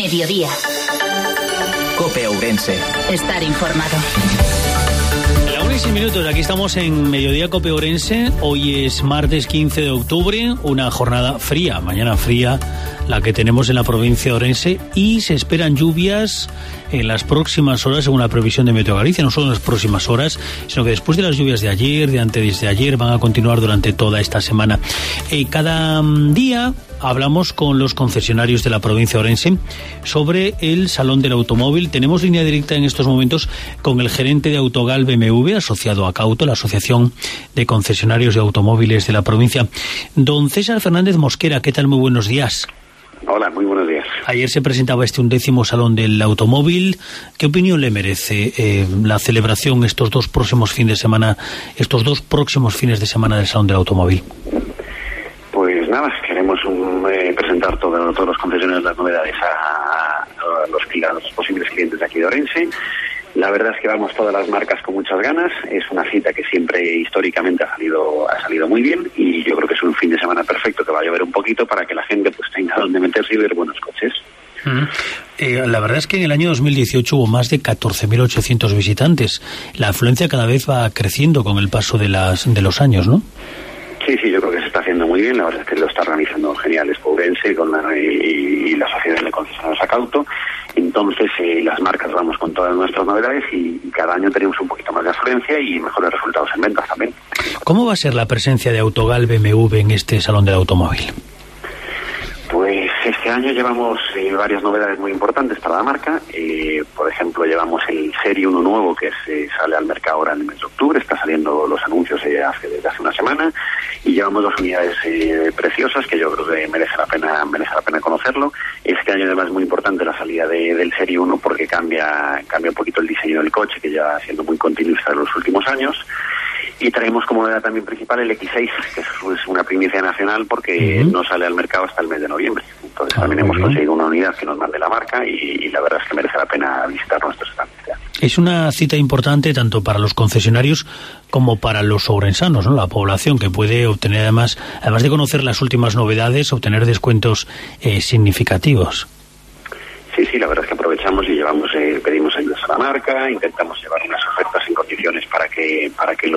Mediodía. COPE Ourense. Estar informado. 1:06, aquí estamos en Mediodía COPE Ourense. Hoy es martes 15 de octubre, una jornada fría, mañana fría, la que tenemos en la provincia de Ourense, y se esperan lluvias en las próximas horas, según la previsión de Meteo Galicia, no solo en las próximas horas, sino que después de las lluvias de ayer, de antes de ayer, van a continuar durante toda esta semana. Cada día hablamos con los concesionarios de la provincia de Ourense sobre el Salón del Automóvil. Tenemos línea directa en estos momentos con el gerente de Autogal BMW, asociado a Cauto, la Asociación de Concesionarios de Automóviles de la provincia. Don César Fernández Mosquera, ¿qué tal? Muy buenos días. Hola, muy buenos días. Ayer se presentaba 11º Salón del Automóvil. ¿Qué opinión le merece la celebración estos dos próximos fines de semana del Salón del Automóvil? Pues nada, queremos presentar todos los concesionarios las novedades a los posibles clientes de aquí de Ourense. La verdad es que vamos todas las marcas con muchas ganas. Es una cita que siempre históricamente ha salido muy bien, y yo creo que es un fin de semana perfecto, que va a llover un poquito para que la gente pues tenga donde meterse y ver buenos coches. La verdad es que en el año 2018 hubo más de 14.800 visitantes. La afluencia cada vez va creciendo con el paso de los años, ¿no? Sí, yo creo que se está haciendo muy bien. La verdad es que lo está organizando genial Ourense y la Sociedad de Concesionarios Cauto. Entonces las marcas vamos con todas nuestras novedades y cada año tenemos un poquito más de afluencia y mejores resultados en ventas también. ¿Cómo va a ser la presencia de Autogal BMW en este Salón del Automóvil? Pues este año llevamos varias novedades muy importantes para la marca. Por ejemplo, llevamos el Serie 1 nuevo que sale al mercado ahora en el mes de octubre. Está saliendo los anuncios desde hace una semana. Y llevamos dos unidades preciosas que yo creo que merece la pena conocerlo. Este año además es muy importante la salida del Serie 1 porque cambia un poquito el diseño del coche, que lleva siendo muy continuista en los últimos años. Y traemos como novedad también principal el X6, que es una primicia nacional porque no sale al mercado hasta el mes de noviembre. Entonces también hemos conseguido una unidad que nos mande la marca y la verdad es que merece la pena visitar nuestros stands. Es una cita importante tanto para los concesionarios como para los ourensanos, ¿no? La población, que puede obtener además de conocer las últimas novedades, obtener descuentos significativos. Sí, la verdad es que aprovechamos y pedimos ayudas a la marca, intentamos llevar unas ofertas en condiciones para que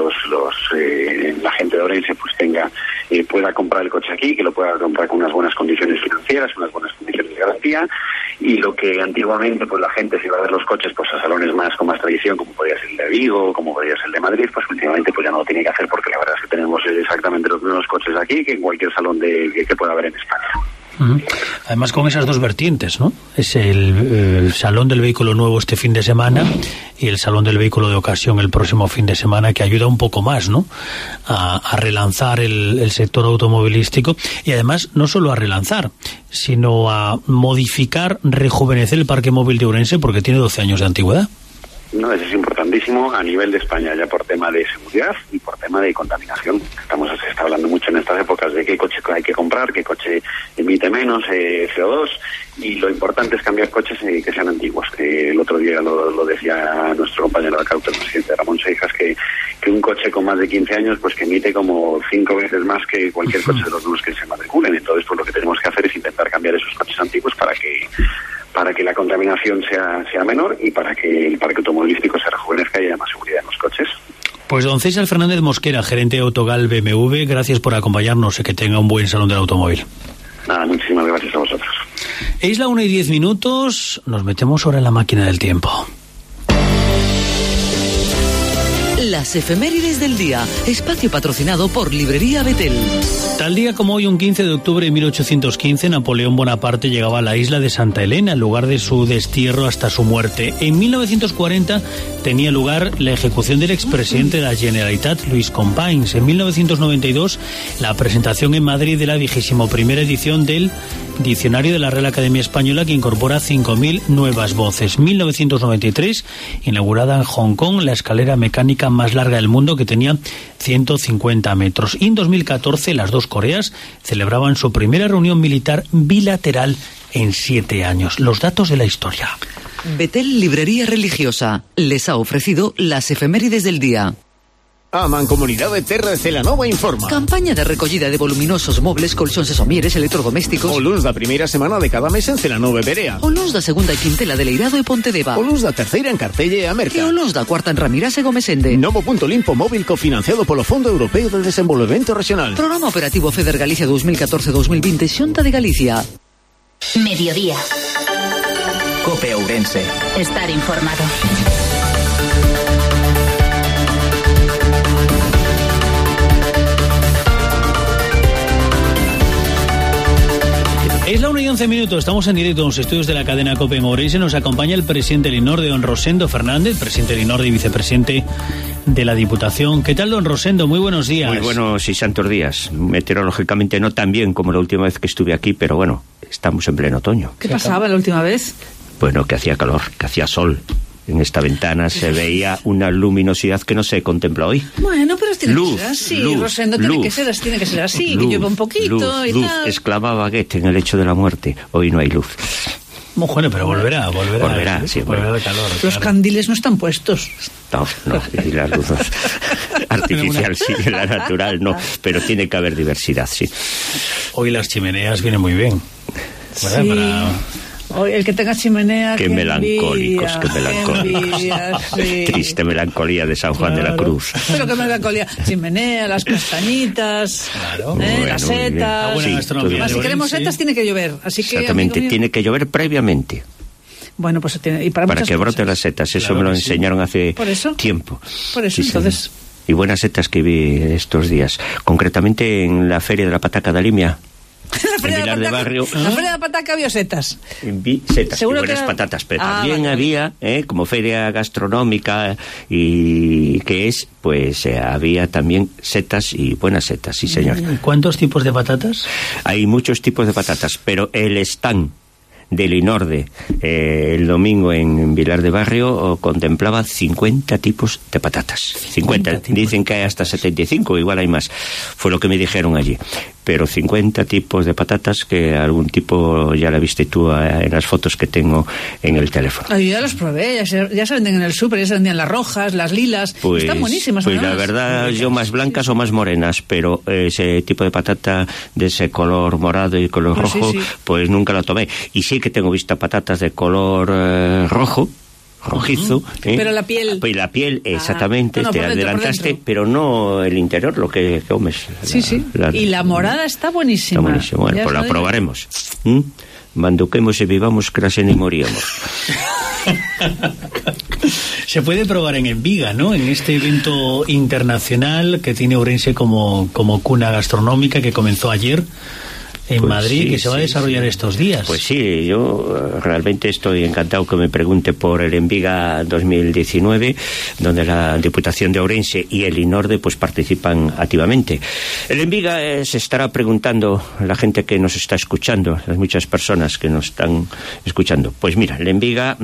la gente de Ourense pues pueda comprar el coche aquí, que lo pueda comprar con unas buenas condiciones financieras, unas buenas condiciones de garantía, y lo que antiguamente pues la gente se iba a ver los coches pues a salones con más tradición, como podría ser el de Vigo, como podría ser el de Madrid, pues últimamente pues ya no lo tiene que hacer, porque la verdad es que tenemos exactamente los mismos coches aquí que en cualquier salón que pueda haber en España. Además, con esas dos vertientes, ¿no? Es el Salón del Vehículo Nuevo este fin de semana y el Salón del Vehículo de Ocasión el próximo fin de semana, que ayuda un poco más, ¿no? A relanzar el sector automovilístico, y además no solo a relanzar, sino a modificar, rejuvenecer el parque móvil de Ourense, porque tiene 12 años de antigüedad. No, eso es importantísimo a nivel de España, ya por tema de seguridad y por tema de contaminación. Se está hablando mucho en estas épocas de qué coche hay que comprar, qué coche emite menos CO2, y lo importante es cambiar coches que sean antiguos. El otro día lo decía nuestro compañero de Cauto, el presidente Ramón Seijas, que un coche con más de 15 años pues que emite como 5 veces más que cualquier coche de los nuevos que se matriculen. Entonces pues lo que tenemos que hacer es intentar cambiar esos coches antiguos para que la contaminación sea menor y para que el parque automovilístico se rejuvenezca y haya más seguridad en los coches. Pues don César Fernández Mosquera, gerente de Autogal BMW, gracias por acompañarnos y que tenga un buen Salón del Automóvil. Nada, muchísimas gracias a vosotros. Es la 1:10, nos metemos ahora en la máquina del tiempo. Las efemérides del día, espacio patrocinado por Librería Betel. Tal día como hoy, un 15 de octubre de 1815, Napoleón Bonaparte llegaba a la isla de Santa Elena, el lugar de su destierro hasta su muerte. En 1940 tenía lugar la ejecución del expresidente de la Generalitat, Luis Companys. En 1992, la presentación en Madrid de la 21ª edición del Diccionario de la Real Academia Española, que incorpora 5.000 nuevas voces. 1993, inaugurada en Hong Kong la escalera mecánica más larga del mundo, que tenía 150 metros. Y en 2014, las dos Coreas celebraban su primera reunión militar bilateral en 7 años. Los datos de la historia. Betel Librería Religiosa les ha ofrecido las efemérides del día. A Mancomunidade Terra de Celanova informa. Campaña de recollida de voluminosos mobles, colxóns e somieres electrodomésticos. O luns da primeira semana de cada mes en Celanova e Berea. O luns da segunda quintela de Leirado e Pontedeva. O luns da terceira en Cartelle e Amerca. E o luns da cuarta en Ramirás e Gomesende. Novo punto limpo móvil cofinanciado polo Fondo Europeo de Desenvolvemento Regional. Programa Operativo FEDER Galicia 2014-2020, Xunta de Galicia. Mediodía. Cope Ourense. Estar informado. Es la 1:11, estamos en directo en los estudios de la cadena COPE en Ourense. Nos acompaña el presidente del INORDE, don Rosendo Fernández, presidente del INORDE y vicepresidente de la Diputación. ¿Qué tal, don Rosendo? Muy buenos días. Muy buenos y santos días. Meteorológicamente no tan bien como la última vez que estuve aquí, pero bueno, estamos en pleno otoño. ¿Qué pasaba la última vez? Bueno, que hacía calor, que hacía sol. En esta ventana se veía una luminosidad que no se contempla hoy. Bueno, pero tiene que ser así, Rosendo, tiene que ser así, que llueva un poquito y luz, tal. exclamaba Goethe en el lecho de la muerte. Hoy no hay luz. Bueno, pero volverá. Sí, volverá el calor. Los candiles no están puestos. No, y las luces artificial sí, la natural no, pero tiene que haber diversidad, sí. Hoy las chimeneas vienen muy bien. ¿Verdad? Sí. Hoy, el que tenga chimenea... Qué melancólicos, qué melancólicos. Envidia, sí. Triste melancolía de San Juan de la Cruz. Pero qué melancolía. Chimenea, las castañitas, Bueno, las setas. buena gastronomía. Si queremos setas tiene que llover. Así que, exactamente, tiene que llover previamente. Bueno, pues tiene... Y para que broten las setas, eso me lo enseñaron hace tiempo. Por eso, sí, entonces... Y buenas setas que vi estos días, concretamente en la Feria de la Pataca de Alimia. La Feria de la Pataca había setas. Vi setas y buenas patatas, pero también había, como feria gastronómica, y que es, pues había también setas y buenas setas, sí señor. ¿Cuántos tipos de patatas? Hay muchos tipos de patatas, pero el stand del INORDE el domingo en Vilar de Barrio contemplaba 50 tipos de patatas. 50. Dicen que hay hasta 75, igual hay más. Fue lo que me dijeron allí. Pero 50 tipos de patatas, que algún tipo ya la viste tú en las fotos que tengo en el teléfono. Yo ya los probé, ya se venden en el súper, ya se vendían las rojas, las lilas, pues, están buenísimas. Pues la verdad, yo más blancas o más morenas, pero ese tipo de patata de ese color morado y color rojo, pues nunca la tomé. Y sí que tengo visto patatas de color rojizo. Pero la piel... Pues la piel, exactamente, te adelantaste, pero no el interior, lo que comes. Y la morada está buenísima. Está buenísima. Bueno, pues la probaremos. Manduquemos y vivamos, crasen y moríamos. Se puede probar en Enviga, ¿no? En este evento internacional que tiene Ourense como cuna gastronómica, que comenzó ayer en Madrid, que se va a desarrollar estos días. Pues sí, yo realmente estoy encantado que me pregunte por el Enviga 2019, donde la Diputación de Ourense y el INORDE pues participan activamente. El Enviga se estará preguntando la gente que nos está escuchando, las muchas personas que nos están escuchando. Pues mira, el Enviga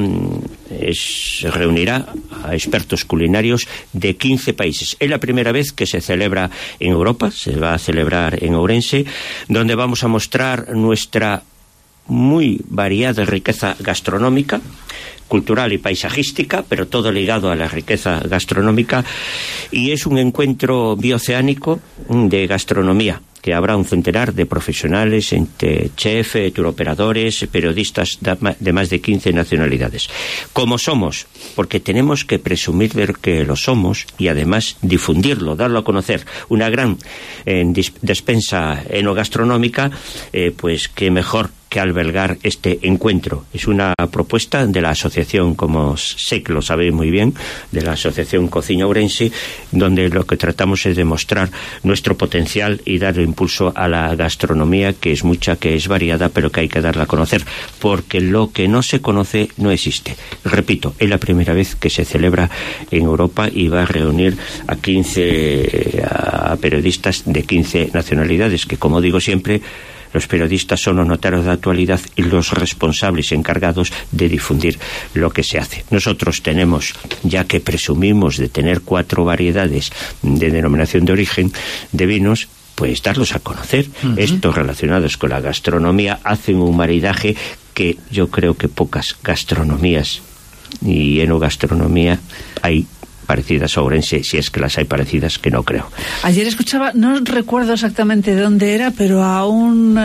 reunirá a expertos culinarios de 15 países. Es la primera vez que se celebra en Europa, se va a celebrar en Ourense, donde vamos a mostrar nuestra muy variada riqueza gastronómica, cultural y paisajística, pero todo ligado a la riqueza gastronómica, y es un encuentro bioceánico de gastronomía, que habrá un centenar de profesionales, entre chefs, turoperadores, periodistas de más de 15 nacionalidades. Como somos, porque tenemos que presumir de que lo somos y además difundirlo, darlo a conocer. Una gran despensa enogastronómica, pues qué mejor que albergar este encuentro. Es una propuesta de la asociación, como sé que lo sabéis muy bien, de la asociación Cocina Ourense, donde lo que tratamos es demostrar nuestro potencial y darle impulso a la gastronomía, que es mucha, que es variada, pero que hay que darla a conocer, porque lo que no se conoce no existe. Repito, es la primera vez que se celebra en Europa y va a reunir a 15 periodistas de 15 nacionalidades, que, como digo siempre, los periodistas son los notarios de actualidad y los responsables encargados de difundir lo que se hace. Nosotros tenemos, ya que presumimos de tener 4 variedades de denominación de origen de vinos, pues darlos a conocer. Estos relacionados con la gastronomía hacen un maridaje que yo creo que pocas gastronomías y enogastronomía hay parecidas a Ourense, si es que las hay parecidas, que no creo. Ayer escuchaba, no recuerdo exactamente de dónde era, pero a un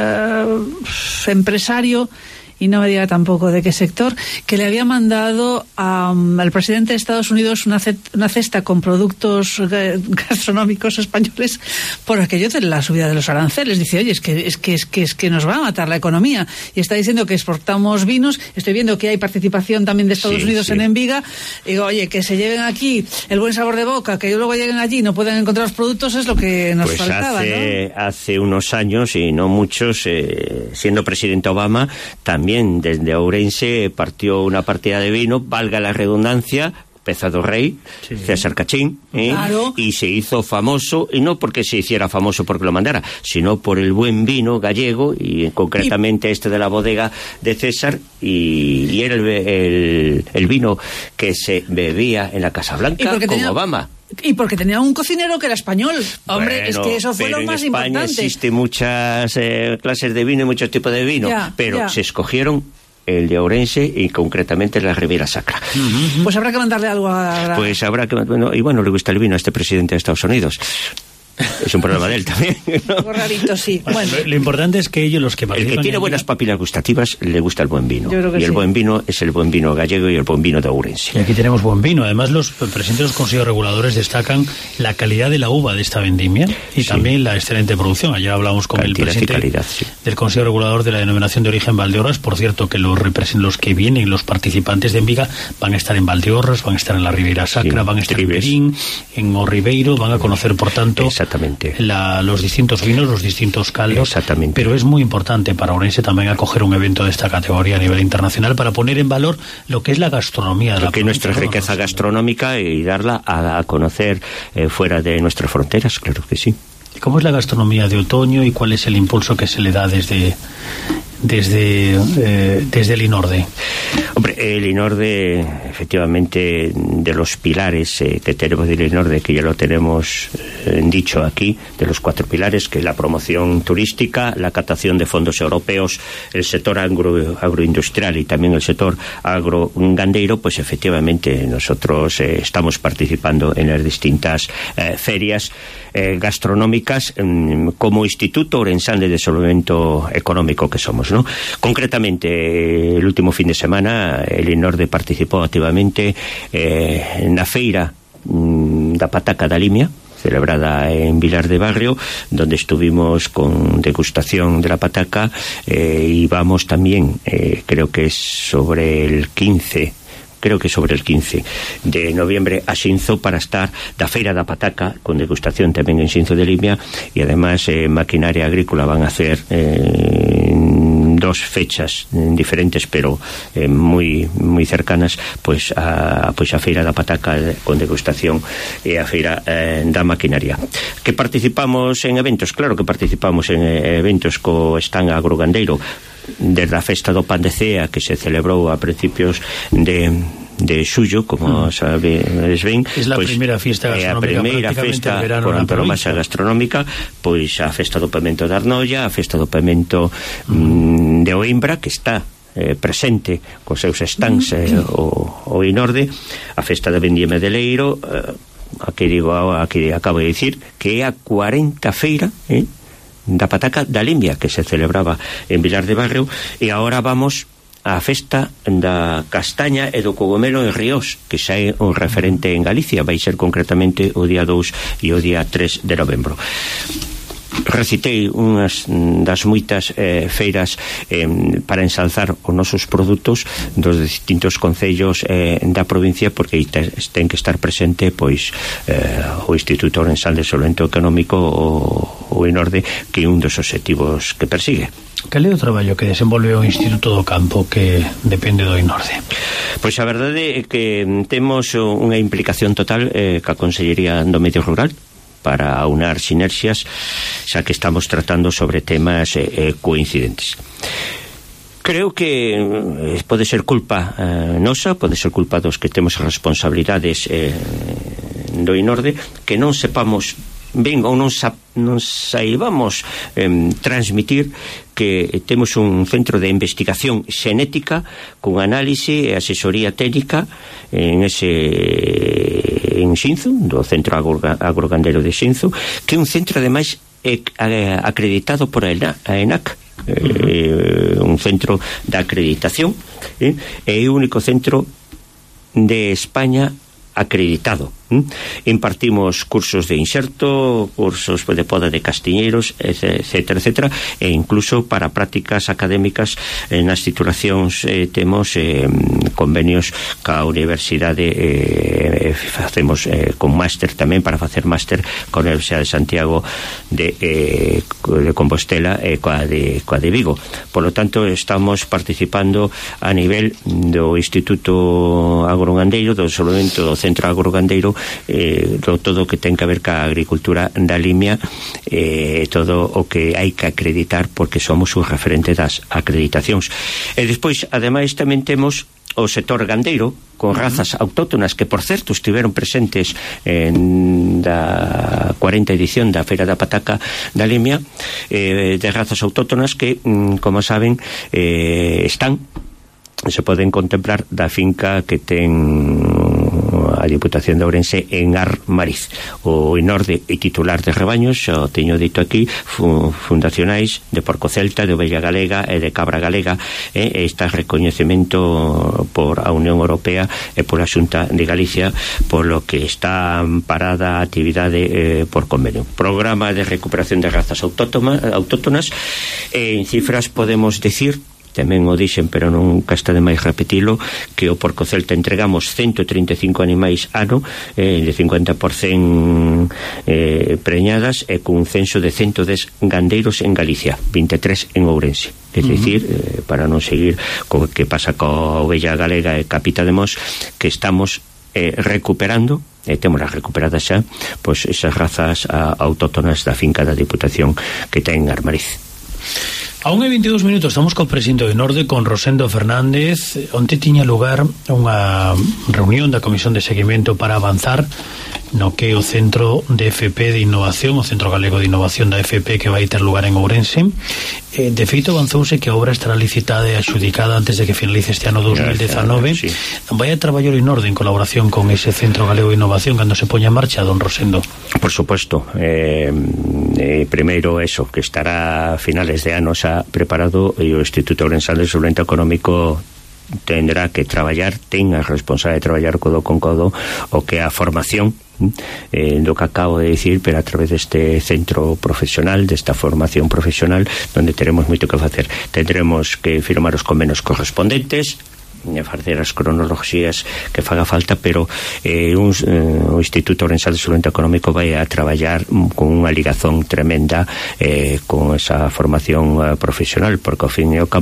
empresario, y no me diga tampoco de qué sector, que le había mandado al presidente de Estados Unidos una cesta con productos gastronómicos españoles por aquello de la subida de los aranceles. Dice, oye, es que nos va a matar la economía. Y está diciendo que exportamos vinos. Estoy viendo que hay participación también de Estados Unidos en Enviga. Digo, oye, que se lleven aquí el buen sabor de boca, que luego lleguen allí y no puedan encontrar los productos, es lo que nos faltaba, ¿no? Hace unos años, y no muchos, siendo presidente Obama, también desde Ourense partió una partida de vino, valga la redundancia, Pezado Rey, César Cachín, claro. Y se hizo famoso, y no porque se hiciera famoso porque lo mandara, sino por el buen vino gallego, y concretamente este de la bodega de César, y era el vino que se bebía en la Casa Blanca con Obama. Y porque tenía un cocinero que era español. Hombre, bueno, es que eso fue lo más importante. En España existen muchas clases de vino y muchos tipos de vino, pero se escogieron el de Ourense y concretamente la Riviera Sacra. Pues habrá que mandarle algo a... Pues habrá que... Bueno, y bueno, le gusta el vino a este presidente de Estados Unidos. Es un problema de él también, ¿no? Algo rarito, sí. Bueno. Lo importante es que ellos, los que participan... El que tiene buenas papilas gustativas, le gusta el buen vino. Y el buen vino es el buen vino gallego y el buen vino de Ourense. Y aquí tenemos buen vino. Además, los presidentes de los consejos reguladores destacan la calidad de la uva de esta vendimia y también la excelente producción. Ayer hablamos con el presidente del Consejo Regulador de la Denominación de Origen Valdeorras. Por cierto, que los que vienen, los participantes de Enviga, van a estar en Valdeorras, van a estar en la Ribeira Sacra, van a estar en Berín, en O Ribeiro, van a conocer, por tanto... Exactamente. Los distintos vinos, los distintos caldos. Exactamente. Pero es muy importante para Ourense también acoger un evento de esta categoría a nivel internacional para poner en valor lo que es la gastronomía de la provincia. Nuestra riqueza gastronómica y darla a conocer fuera de nuestras fronteras, claro que sí. ¿Cómo es la gastronomía de otoño y cuál es el impulso que se le da desde el INORDE? Hombre, el INORDE, efectivamente, de los pilares que tenemos del INORDE, que ya lo tenemos dicho aquí, de los 4 pilares, que es la promoción turística, la captación de fondos europeos, el sector agroindustrial y también el sector agrogandeiro, pues efectivamente nosotros estamos participando en las distintas ferias gastronómicas como Instituto Ourensán de Desenvolvemento Económico que somos, ¿no? Concretamente, el último fin de semana el INORDE participou activamente na feira da pataca da Limia, celebrada en Vilar de Barrio, donde estuvimos con degustación de la pataca, y vamos también, creo que es sobre el 15 de noviembre a Xinzo para estar da Feira da Pataca con degustación tamén en Xinzo de Limia, e además maquinaria agrícola van a hacer 2 fechas diferentes pero moi cercanas, pois a Feira da Pataca con degustación e a Feira da Maquinaria. Que participamos en eventos? Claro que participamos en eventos co stand agrogandeiro, desde a festa do pan de cea que se celebrou a principios de xullo, como sabedes ben, es la primeira fiesta gastronómica, a primeira festa por antonomasia gastronómica, pois a festa do pemento de Arnoia, a festa do pemento de Oimbra, que está presente cos seus stands o INORDE, a festa de Vendime de Leiro, aquí acabo de dicir que é a 40 feira da pataca da Limia que se celebraba en Vilar de Barrio, e agora vamos a festa da castaña e do cogomelo en Ríos, que xa é un referente en Galicia, vai ser concretamente o día 2 e o día 3 de novembro. Recitei unhas das moitas feiras para ensalzar os nosos produtos dos distintos concellos da provincia, porque ten que estar presente pois o Instituto Ourensán de Desenvolvemento Económico, o INORDE, que é un dos obxectivos que persigue. Cal é o traballo que desenvolve o Instituto do Campo que depende do INORDE? Pois a verdade é que temos unha implicación total ca Consellería do Medio Rural para aunar sinerxias, xa que estamos tratando sobre temas coincidentes. Creo que pode ser culpa nosa, pode ser culpa dos que temos responsabilidades do INORDE, que non sepamos ben ou non saibamos transmitir que temos un centro de investigación xenética con análise e asesoría técnica en Xinzo, do Centro Agrogandeiro de Xinzo, que é un centro ademais acreditado por a ENAC, un centro de acreditación, é o único centro de España acreditado. Impartimos cursos de inserto, cursos de poda de castiñeiros, etcétera, etcétera, e incluso para prácticas académicas nas titulacións temos convenios ca universidade, facemos con máster tamén, para facer máster con a Universidade de Santiago de Compostela e coa de Vigo. Por lo tanto, estamos participando a nivel do Instituto Agrogandeiro, do desenvolvemento do Centro Agrogandeiro, todo o que ten que ver ca agricultura da Limia, todo o que hai que acreditar, porque somos un referente das acreditacións. E despois, ademais, tamén temos o sector gandeiro con razas autóctonas que, por certo, estiveron presentes en da 40 edición da Feira da Pataca da Limia, de razas autóctonas que, como saben, se poden contemplar da finca que ten a Diputación de Ourense en Armariz. O Inorde e titular de rebaños, o teño dito aquí, fundacionais de porco celta, de ovella galega e de cabra galega, e este recoñecemento por a Unión Europea e por a Xunta de Galicia, por lo que está amparada a actividade por convenio. Programa de recuperación de razas autóctonas, en cifras podemos decir, tamén o dixen, pero nunca está de máis repetilo, que o porco celta entregamos 135 animais ano, de 50% preñadas, e cun censo de 110 gandeiros en Galicia, 23 en Ourense. É dicir, para non seguir co que pasa coa ovella galega e capita de Mos, que estamos recuperando, e temos as recuperadas xa, pois esas razas autóctonas da finca da Diputación que ten Armariz. A 1:22 minutos estamos co presidente do Inorde, con Rosendo Fernández, onde tiña lugar unha reunión da Comisión de Seguimento para avanzar no que é o Centro de FP de Innovación, o Centro Galego de Innovación da FP, que vai ter lugar en Ourense. De feito, avanzouse que a obra estará licitada e axudicada antes de que finalice este ano 2019. Sí. Vai a traballar o Inorde en colaboración con ese Centro Galego de Innovación cando se poña en marcha, don Rosendo? Por suposto. Primeiro eso, que estará a finales de ano xa preparado, e o Instituto Ourensán de Desenvolvemento Económico tendrá que traballar, ten a responsabilidade de traballar codo con codo o que a formación do que acabo de dicir, pero a través deste centro profesional, desta formación profesional, onde teremos moito que facer. Tendremos que firmar os convenios correspondentes, facer as cronologías que faga falta, pero o Instituto Ourensán de Desenvolvemento Económico vai a traballar con unha ligazón tremenda con esa formación profesional, porque ao fin e ao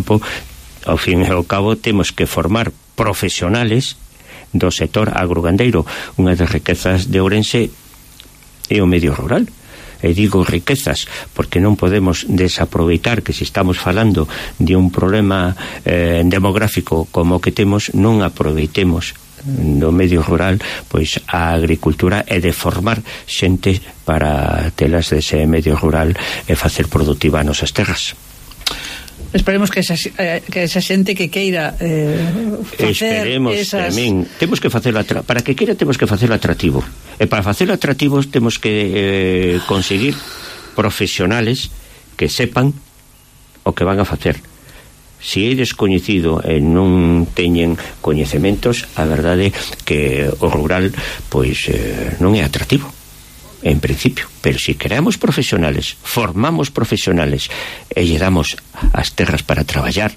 cabo temos que formar profesionales do sector agrogandeiro. Unha das riquezas de Ourense é o medio rural. E digo riquezas porque non podemos desaproveitar que, se estamos falando de un problema demográfico como o que temos, non aproveitemos do medio rural pois a agricultura e de formar xente para telas dese medio rural e facer productiva as nosas terras. Esperemos que esa xente que queira facer esas... tamén, temos que facelo para que queira, temos que facelo atractivo, e para facelo atractivo temos que conseguir profesionales que sepan o que van a facer. Se é descoñecido e non teñen coñecementos, a verdade que o rural pois non é atractivo en principio, pero se creamos profesionales, formamos profesionales e lle damos as terras para traballar,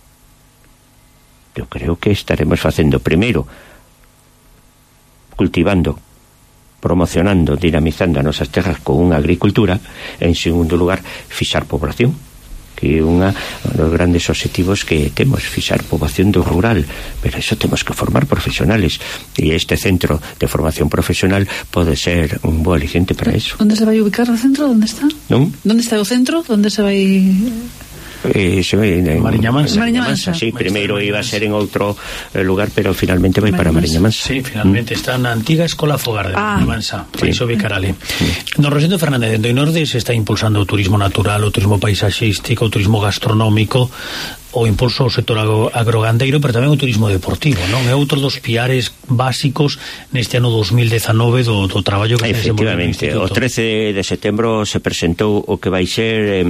eu creo que estaremos facendo, primeiro, cultivando, promocionando, dinamizando as nosas terras con unha agricultura, e en segundo lugar, fixar población, que é unha dos grandes objetivos que temos, fixar poboación do rural, pero eso temos que formar profesionales, e este centro de formación profesional pode ser un bo aliciente para eso. Onde se vai ubicar o centro? Onde está? Non? Onde está o centro? Onde se vai... Mariña Mansa. Sí, primeiro iba a ser en outro lugar, pero finalmente vai para Mariña Mansa. Sí, finalmente está na antiga Escola Fogar de Mariña Mansa, País Vicarale. Don Rosendo Fernández, en Doinorde se está impulsando o turismo natural, o turismo paisaxístico, o turismo gastronómico, o impulso ao sector agrogandeiro, pero tamén o turismo deportivo, non? É outro dos piares básicos neste ano 2019 do traballo que se desenvolve no Instituto. O 13 de setembro se presentou o que vai ser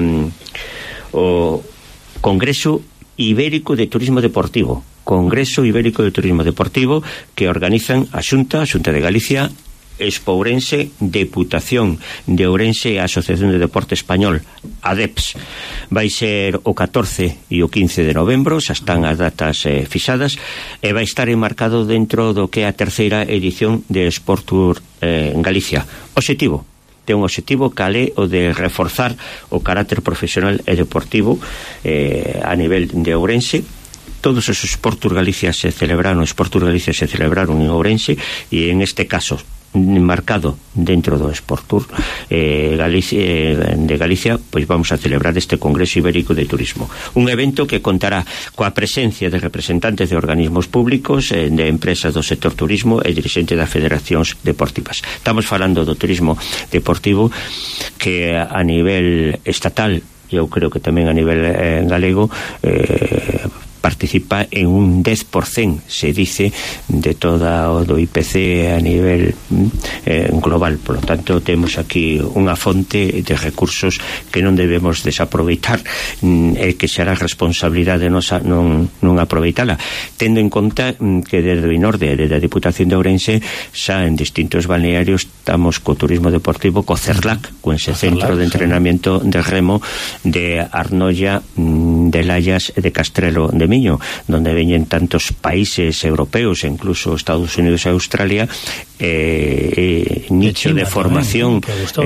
o Congreso Ibérico de Turismo Deportivo, Congreso Ibérico de Turismo Deportivo, que organizan a Xunta de Galicia, Expo Ourense, Deputación de Ourense e a Asociación de Deporte Español, ADEPS. Vai ser o 14 e o 15 de novembro, xa están as datas fixadas, e vai estar enmarcado dentro do que é a terceira edición de Sportur en Galicia. Ten un objetivo cal é o de reforzar o carácter profesional e deportivo a nivel de Ourense. Todos os Sportur Galicia se celebraron en Ourense, e en este caso marcado dentro do Sportur de Galicia, pois vamos a celebrar este Congreso Ibérico de Turismo, un evento que contará coa presencia de representantes de organismos públicos, de empresas do sector turismo e dirixentes das federacións deportivas. Estamos falando do turismo deportivo, que a nivel estatal, eu creo que tamén a nivel galego, participa en un 10%, se dice, de toda o do IPC a nivel global. Por lo tanto, temos aquí unha fonte de recursos que non debemos desaproveitar, e que será responsabilidade nosa non aproveitala, tendo en conta que desde o Doinorde e desde a Diputación de Ourense xa en distintos balnearios estamos co turismo deportivo, co CERLAC, co Centro de Entrenamiento de Remo de Arnoia, de Layas e de Castrelo de Miño, donde veñen tantos países europeos e incluso Estados Unidos e Australia, nicho de formación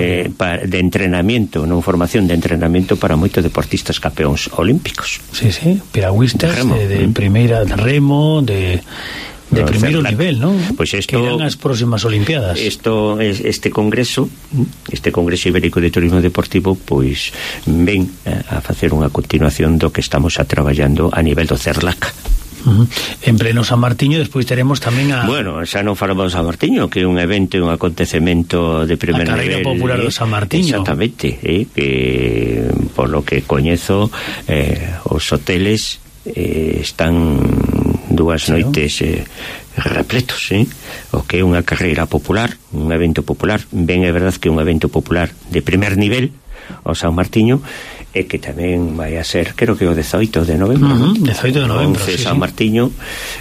de entrenamiento, non formación de entrenamiento para moitos deportistas campeóns olímpicos. Sí, piragüistas de primeira de remo, de primeiro nivel, ¿no? Pues esto, que irán as próximas Olimpiadas. Este Congreso Ibérico de Turismo Deportivo, pois ven a facer unha continuación do que estamos traballando a nivel do CERLAC. En pleno San Martiño despois teremos tamén Bueno, xa non falamos de San Martiño, que é un evento e un acontecemento de primer nivel. A carreira popular do San Martiño. Exactamente, que por lo que coñezo, os hoteles están dúas noites repletos, o que é unha carreira popular, un evento popular. Ben, é verdad que é un evento popular de primer nivel, o San Martiño, e que tamén vai a ser, creo que o 18 de novembro. 18 de novembro, San Martiño,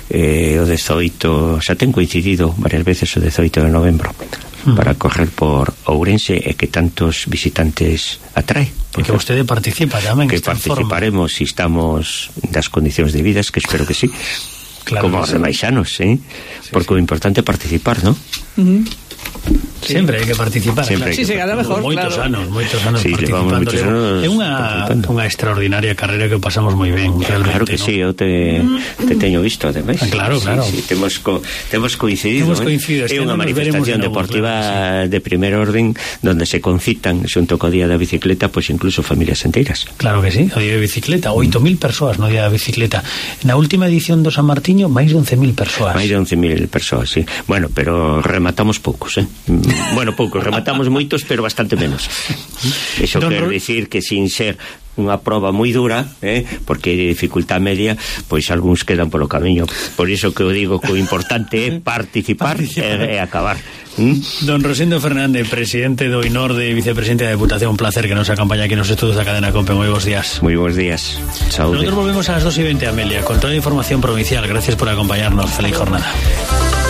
o 18, xa ten coincidido varias veces o 18 de novembro, para correr por Ourense, e que tantos visitantes atrae. E que vostede participa tamén. Que participaremos se estamos das condicións debidas, que espero que sí. Claro, como os remaixanos, porque o importante é participar, ¿no? Sempre hai que participar. Claro. Sí, se gana mejor, moitos anos sí, participando. É unha extraordinaria carreira que pasamos moi ben, realmente. Claro que sí, eu te teño visto, ademais. Claro. Sí, temos coincidido. É unha manifestación deportiva de primer orden, donde se concitan xunto co Día da Bicicleta, pois incluso familias enteiras. Claro que sí, o Día da Bicicleta, 8.000 persoas no Día da Bicicleta. Na última edición do San Martiño, máis de 11.000 persoas. Máis de 11.000 persoas, sí. Bueno, pero rematamos poucos, Bueno, poucos, rematamos moitos, pero bastante menos. Eso quer dicir que sin ser unha proba moi dura, porque de dificultad media, pois algúns quedan polo camiño. Por iso que eu digo que o importante é participar e acabar. Don Rosendo Fernández, presidente do Doinorde e vicepresidente da Deputación, un placer que nos acompaña aquí nos estudios da cadena COPE. Moi bons días. Moi bons días. Saúde. Nosotros volvemos a las 2:20, Amelia, con toda la información provincial. Gracias por acompañarnos. Feliz jornada.